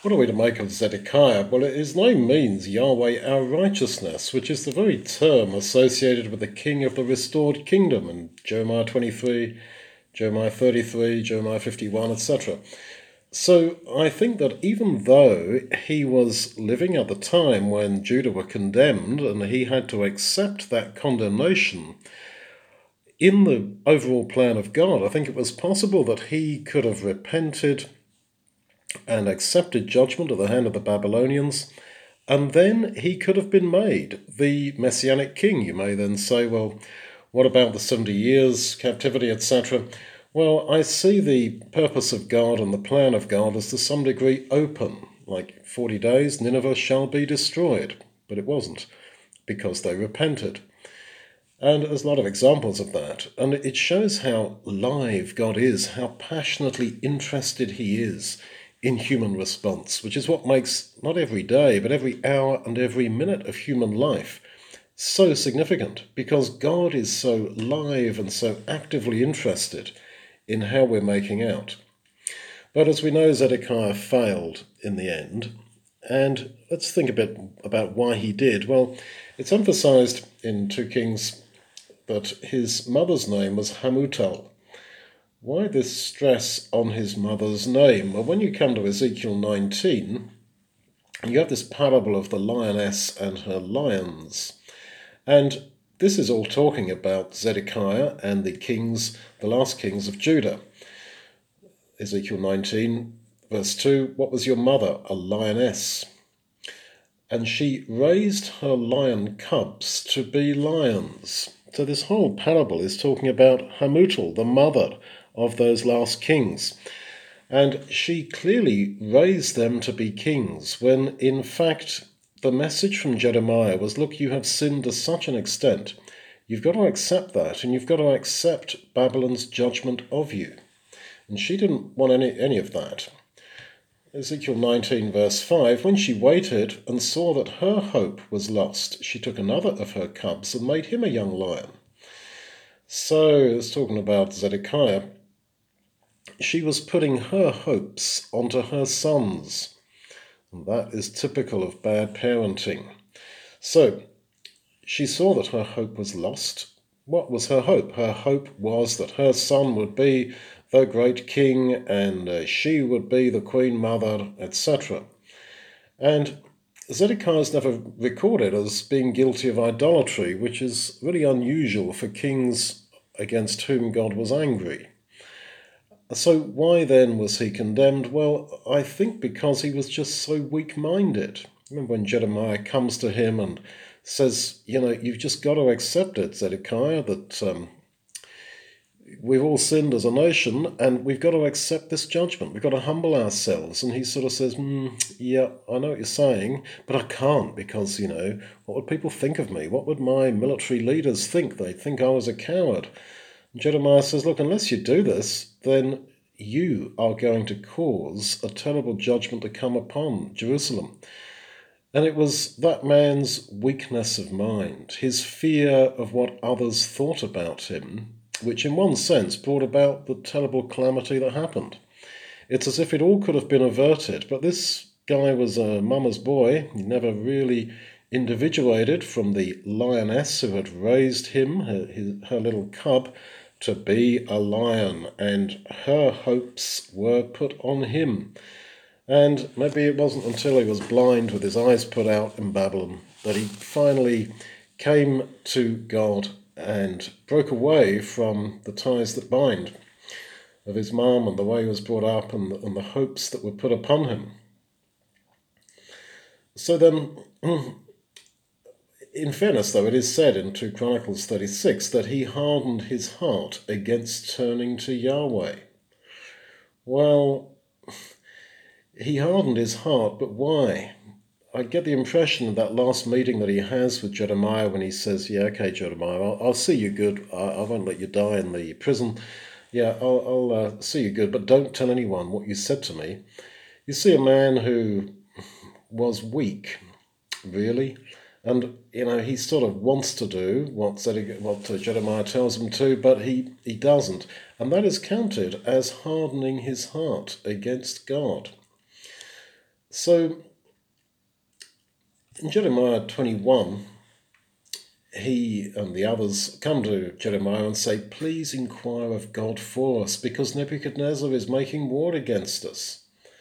What are we to make of Zedekiah? Well, his name means Yahweh our righteousness, which is the very term associated with the king of the restored kingdom in Jeremiah 23, Jeremiah 33, Jeremiah 51, etc. So I think that even though he was living at the time when Judah were condemned and he had to accept that condemnation, in the overall plan of God, I think it was possible that he could have repented and accepted judgment at the hand of the Babylonians, and then he could have been made the Messianic king. You may then say, well, what about the 70 years captivity, etc.? Well, I see the purpose of God and the plan of God as to some degree open. Like 40 days, Nineveh shall be destroyed. But it wasn't, because they repented. And there's a lot of examples of that. And it shows how live God is, how passionately interested he is in human response, which is what makes not every day, but every hour and every minute of human life so significant, because God is so live and so actively interested in how we're making out. But as we know, Zedekiah failed in the end. And let's think a bit about why he did. Well, it's emphasized in 2 Kings that his mother's name was Hamutal. Why this stress on his mother's name? Well, when you come to Ezekiel 19, you have this parable of the lioness and her lions. And this is all talking about Zedekiah and the kings, the last kings of Judah. Ezekiel 19, verse 2, what was your mother? A lioness. And she raised her lion cubs to be lions. So this whole parable is talking about Hamutal, the mother of those last kings. And she clearly raised them to be kings, when in fact the message from Jeremiah was, look, you have sinned to such an extent, you've got to accept that, and you've got to accept Babylon's judgment of you. And she didn't want any of that. Ezekiel 19, verse 5, when she waited and saw that her hope was lost, she took another of her cubs and made him a young lion. So, it's talking about Zedekiah. She was putting her hopes onto her sons. And that is typical of bad parenting. So, she saw that her hope was lost. What was her hope? Her hope was that her son would be the great king and she would be the queen mother, etc. And Zedekiah is never recorded as being guilty of idolatry, which is really unusual for kings against whom God was angry. So why then was he condemned? Well, I think because he was just so weak-minded. Remember when Jeremiah comes to him and says, you've just got to accept it, Zedekiah, that we've all sinned as a nation and we've got to accept this judgment. We've got to humble ourselves. And he sort of says, yeah, I know what you're saying, but I can't because, what would people think of me? What would my military leaders think? They'd think I was a coward. And Jeremiah says, look, unless you do this, then you are going to cause a terrible judgment to come upon Jerusalem. And it was that man's weakness of mind, his fear of what others thought about him, which in one sense brought about the terrible calamity that happened. It's as if it all could have been averted, but this guy was a mama's boy. He never really individuated from the lioness who had raised him, her little cub, to be a lion, and her hopes were put on him. And maybe it wasn't until he was blind with his eyes put out in Babylon that he finally came to God and broke away from the ties that bind of his mom and the way he was brought up and the hopes that were put upon him. So then, in fairness though, it is said in 2 Chronicles 36 that he hardened his heart against turning to Yahweh. Well, he hardened his heart, but why? I get the impression of that last meeting that he has with Jeremiah when he says, yeah, okay, Jeremiah, I'll see you good. I won't let you die in the prison. Yeah, I'll see you good, but don't tell anyone what you said to me. You see a man who was weak, really, and, he sort of wants to do what Jeremiah tells him to, but he doesn't. And that is counted as hardening his heart against God. So in Jeremiah 21, he and the others come to Jeremiah and say, please inquire of God for us, because Nebuchadnezzar is making war against us.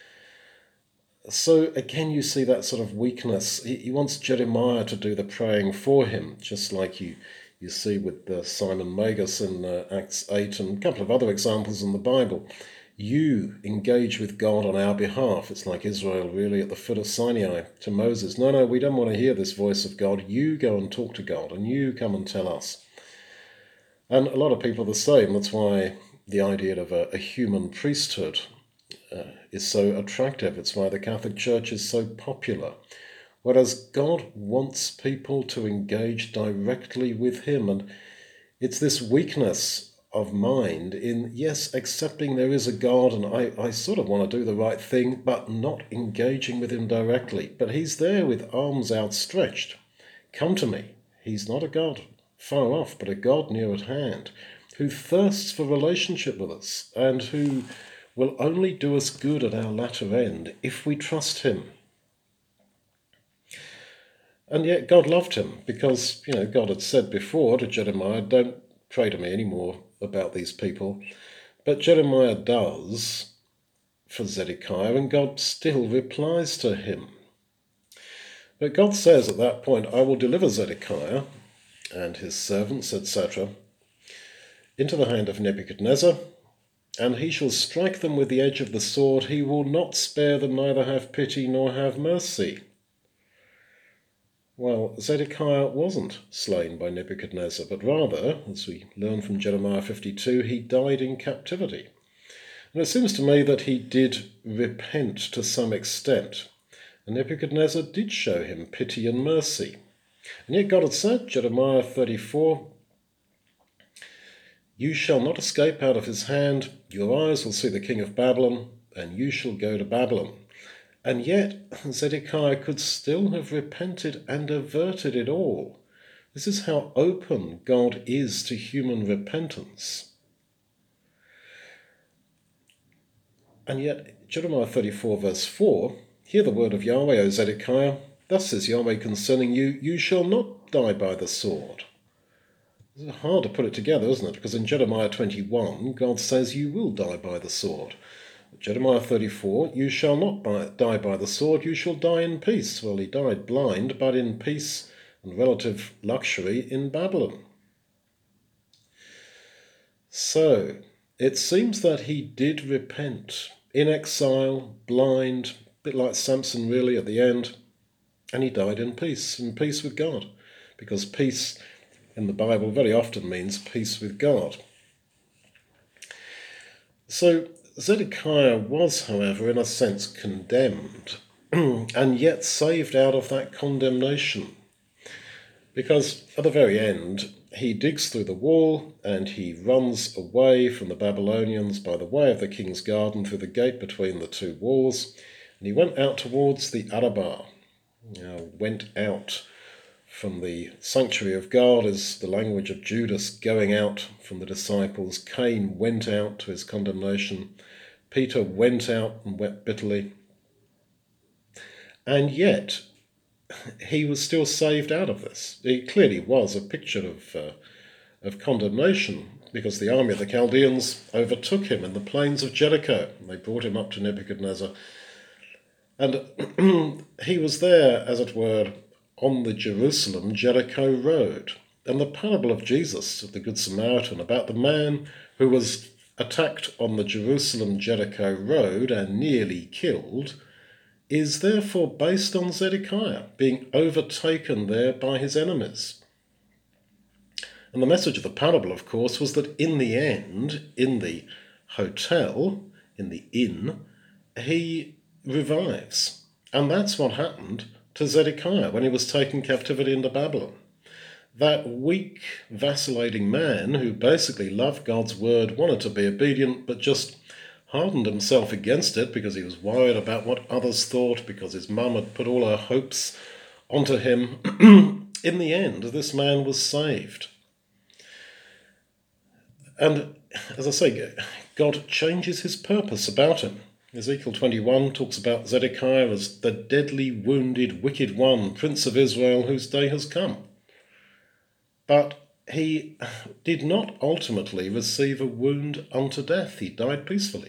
So again, you see that sort of weakness. He wants Jeremiah to do the praying for him, just like you see with Simon Magus in Acts 8 and a couple of other examples in the Bible. You engage with God on our behalf. It's like Israel really at the foot of Sinai to Moses. No, we don't want to hear this voice of God. You go and talk to God and you come and tell us. And a lot of people are the same. That's why the idea of a human priesthood is so attractive. It's why the Catholic Church is so popular. Whereas God wants people to engage directly with him. And it's this weakness of mind in, yes, accepting there is a God and I sort of want to do the right thing, but not engaging with him directly. But he's there with arms outstretched. Come to me. He's not a God far off, but a God near at hand, who thirsts for relationship with us and who will only do us good at our latter end if we trust him. And yet God loved him because, God had said before to Jeremiah, don't pray to me anymore about these people. But Jeremiah does for Zedekiah, and God still replies to him. But God says at that point, I will deliver Zedekiah and his servants, etc., into the hand of Nebuchadnezzar, and he shall strike them with the edge of the sword. He will not spare them, neither have pity nor have mercy. Well, Zedekiah wasn't slain by Nebuchadnezzar, but rather, as we learn from Jeremiah 52, he died in captivity. And it seems to me that he did repent to some extent, and Nebuchadnezzar did show him pity and mercy. And yet God had said, Jeremiah 34, you shall not escape out of his hand, your eyes will see the king of Babylon, and you shall go to Babylon. And yet Zedekiah could still have repented and averted it all. This is how open God is to human repentance. And yet Jeremiah 34 verse 4, hear the word of Yahweh, O Zedekiah, thus says Yahweh concerning you, you shall not die by the sword. It's hard to put it together, isn't it? Because in Jeremiah 21, God says you will die by the sword. Jeremiah 34, you shall not die by the sword, you shall die in peace. Well, he died blind, but in peace and relative luxury in Babylon. So, it seems that he did repent in exile, blind, a bit like Samson really at the end, and he died in peace with God, because peace in the Bible very often means peace with God. So Zedekiah was, however, in a sense condemned, and yet saved out of that condemnation. Because at the very end, he digs through the wall and he runs away from the Babylonians by the way of the king's garden through the gate between the two walls. And he went out towards the Arabah. Went out from the sanctuary of God is the language of Judas going out from the disciples. Cain went out to his condemnation. Peter went out and wept bitterly. And yet, he was still saved out of this. It clearly was a picture of condemnation, because the army of the Chaldeans overtook him in the plains of Jericho. They brought him up to Nebuchadnezzar. And he was there, as it were, on the Jerusalem-Jericho road. And the parable of Jesus, of the Good Samaritan, about the man who was attacked on the Jerusalem-Jericho road and nearly killed, is therefore based on Zedekiah being overtaken there by his enemies. And the message of the parable, of course, was that in the end, in the hotel, in the inn, he revives. And that's what happened to Zedekiah when he was taken captivity into Babylon. That weak, vacillating man who basically loved God's word, wanted to be obedient, but just hardened himself against it because he was worried about what others thought, because his mum had put all her hopes onto him. In the end, this man was saved. And as I say, God changes his purpose about him. Ezekiel 21 talks about Zedekiah as the deadly wounded wicked one, prince of Israel, whose day has come. But he did not ultimately receive a wound unto death. He died peacefully.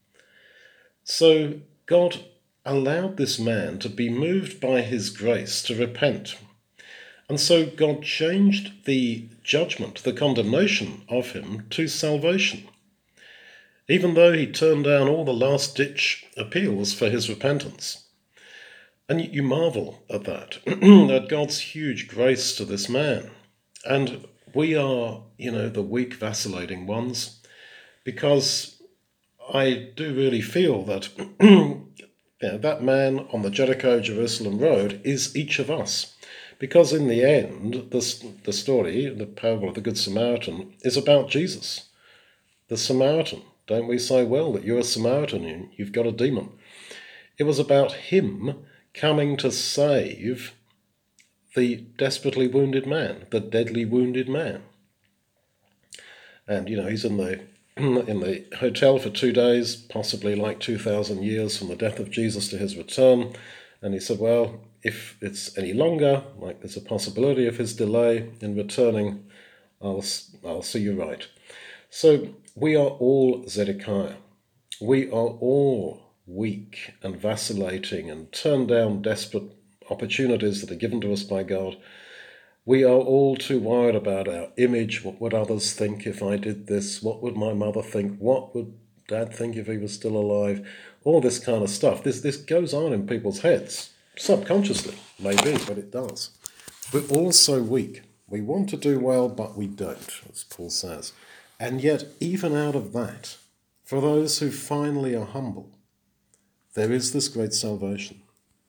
So God allowed this man to be moved by his grace to repent. And so God changed the judgment, the condemnation of him, to salvation. Even though he turned down all the last-ditch appeals for his repentance. And you marvel at that, at God's huge grace to this man. And we are, the weak, vacillating ones, because I do really feel that that man on the Jericho-Jerusalem road is each of us. Because in the end, the story, the parable of the Good Samaritan, is about Jesus, the Samaritan. Don't we say, well, that you're a Samaritan and you've got a demon? It was about him coming to save the desperately wounded man, the deadly wounded man. And, he's in the hotel for 2 days, possibly like 2,000 years from the death of Jesus to his return. And he said, well, if it's any longer, like there's a possibility of his delay in returning, I'll see you right. So we are all Zedekiah. We are all weak and vacillating and turn down desperate opportunities that are given to us by God. We are all too worried about our image. What would others think if I did this? What would my mother think? What would Dad think if he was still alive? All this kind of stuff. This goes on in people's heads. Subconsciously, maybe, but it does. We're all so weak. We want to do well, but we don't, as Paul says. And yet, even out of that, for those who finally are humble, there is this great salvation.